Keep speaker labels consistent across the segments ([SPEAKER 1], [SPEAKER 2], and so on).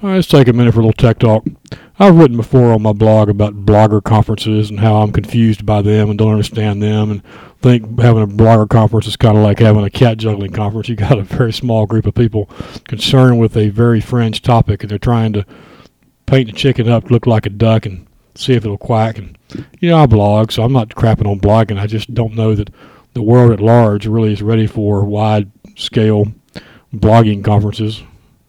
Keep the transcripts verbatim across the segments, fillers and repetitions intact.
[SPEAKER 1] All right, let's take a minute for a little tech talk. I've written before on my blog about blogger conferences and how I'm confused by them and don't understand them, and think having a blogger conference is kind of like having a cat juggling conference. You got a very small group of people concerned with a very fringe topic, and they're trying to paint the chicken up to look like a duck and see if it'll quack. And you know, I blog, so I'm not crapping on blogging. I just don't know that the world at large really is ready for wide-scale blogging conferences.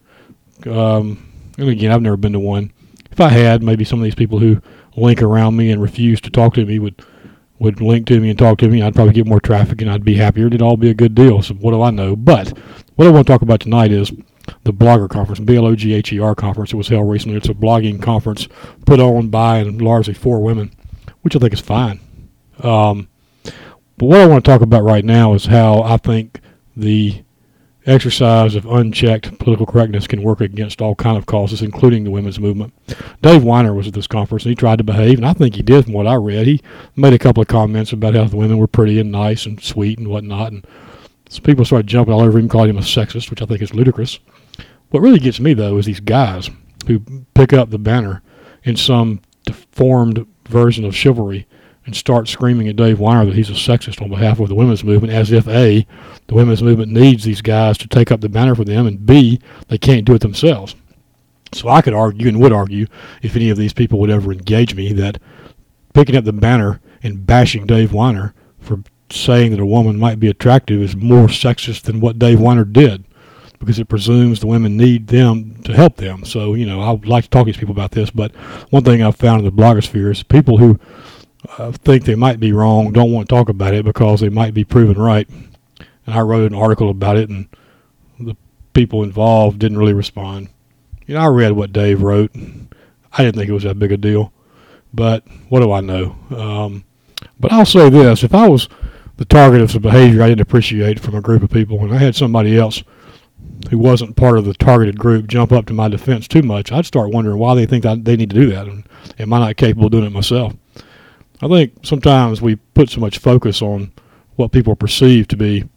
[SPEAKER 1] Um, and again, I've never been to one. If I had, maybe some of these people who link around me and refuse to talk to me would would link to me and talk to me. I'd probably get more traffic and I'd be happier. It'd all be a good deal. So what do I know? But what I want to talk about tonight is the Blogger Conference, B L O G H E R conference. It was held recently. It's a blogging conference put on by and largely for women, which I think is fine. Um, but what I want to talk about right now is how I think the exercise of unchecked political correctness can work against all kind of causes, including the women's movement. Dave Weiner was at this conference, and he tried to behave, and I think he did from what I read. He made a couple of comments about how the women were pretty and nice and sweet and whatnot, and so people started jumping all over him, calling him a sexist, which I think is ludicrous. What really gets me, though, is these guys who pick up the banner in some deformed version of chivalry and start screaming at Dave Weiner that he's a sexist on behalf of the women's movement, as if A, the women's movement needs these guys to take up the banner for them, and B, they can't do it themselves. So I could argue and would argue, if any of these people would ever engage me, that picking up the banner and bashing Dave Weiner for saying that a woman might be attractive is more sexist than what Dave Weiner did, because it presumes the women need them to help them. So, you know, I would like to talk to these people about this, but one thing I've found in the blogosphere is people who uh, think they might be wrong don't want to talk about it because they might be proven right. And I wrote an article about it, and the people involved didn't really respond. You know, I read what Dave wrote. I didn't think it was that big a deal, but what do I know? Um, but I'll say this, if I was the target of some behavior I didn't appreciate from a group of people, and I had somebody else who wasn't part of the targeted group jump up to my defense too much, I'd start wondering why they think that they need to do that, and am I not capable of doing it myself? I think sometimes we put so much focus on what people perceive to be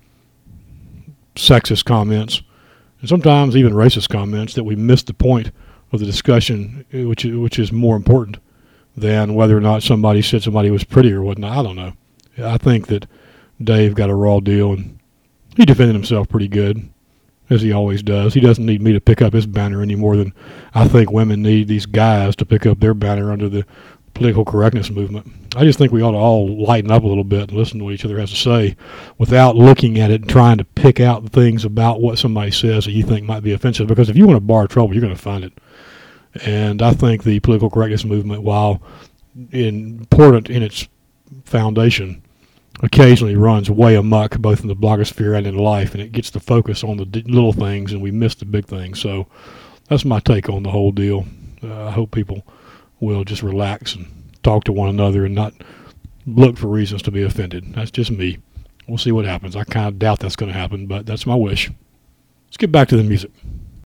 [SPEAKER 1] sexist comments, and sometimes even racist comments, that we miss the point of the discussion, which which is more important than whether or not somebody said somebody was pretty or whatnot. I don't know. I think that Dave got a raw deal, and he defended himself pretty good, as he always does. He doesn't need me to pick up his banner any more than I think women need these guys to pick up their banner under the political correctness movement. I just think we ought to all lighten up a little bit and listen to what each other has to say without looking at it and trying to pick out the things about what somebody says that you think might be offensive, because if you want to bar trouble, you're going to find it. And I think the political correctness movement, while important in its foundation, occasionally runs way amok, both in the blogosphere and in life, and it gets the focus on the d- little things, and we miss the big things. So that's my take on the whole deal. Uh, I hope people will just relax and talk to one another and not look for reasons to be offended. That's just me. We'll see what happens. I kind of doubt that's going to happen, but that's my wish. Let's get back to the music.